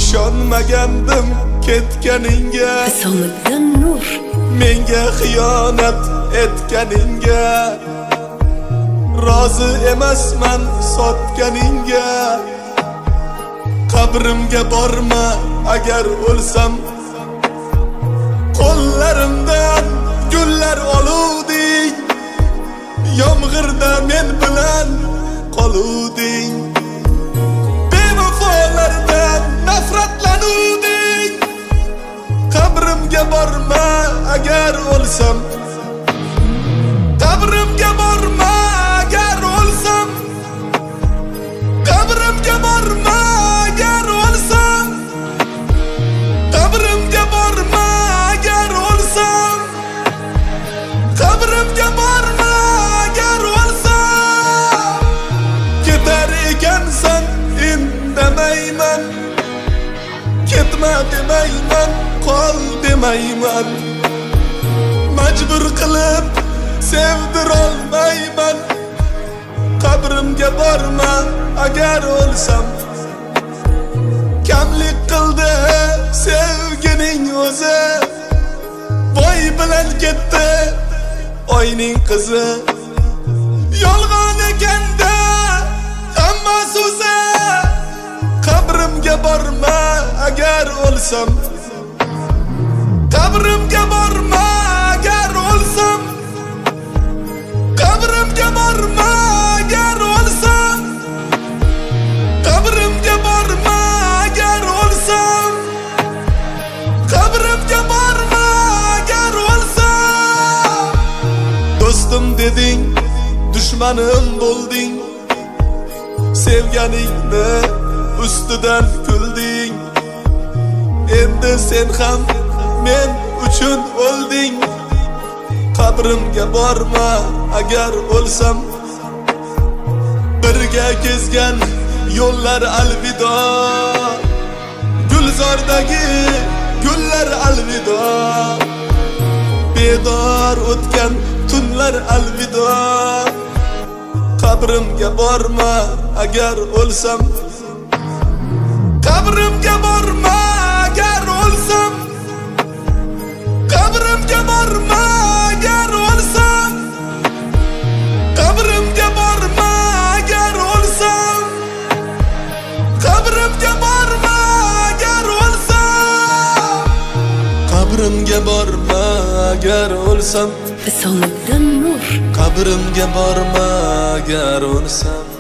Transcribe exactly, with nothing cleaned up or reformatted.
ishonmagandim ketganingga, Hisomiddin Nur. menga xiyonat etganingga, rozi emasman sotganingga. Qabrimga borma agar o'lsam, qo'llarimdan gullar oluvding, yomg'irda men bilan qoluvding, bevafolardan nafratlanuvding. Qabrimga borma agar o'lsam, qabrimga borma agar o'lsam, qabrimga borma agar o'lsam, qabrimga borma agar o'lsam, qabrimga borma agar o'lsam. Ketar ekansan indamayman, ketma demayman, qol demayman, majbur qilib sevdirolmayman. Qabrimga borma agar o'lsam, kamlik qildi sevgining o'zi, boy bilan ketdi oyning qizi. Yolg'on ekanda hamma so'zi, qabrimga borma agar o'lsam, qabrimga borma agar o'lsam, qabrimga borma agar o'lsam, qabrimga borma agar o'lsam, qabrimga borma agar o'lsam. Do'stim deding, dushmanim bo'lding, sevganingni ustidan kulding. Endi sen ham men uchun o'lding. Qabrimga borma agar o'lsam, birga kezgan yo'llar alvido, gulzordagi gullar alvido, bedor o'tgan tunlar alvido. Qabrimga borma agar o'lsam, qabrimga borma agar o'lsam, qabrimga borma agar o'lsam, qabrimga borma agar o'lsam, qabrimga borma agar o'lsam, qabrimga borma agar o'lsam, Hisomiddin Nur. qabrimga borma agar o'lsam.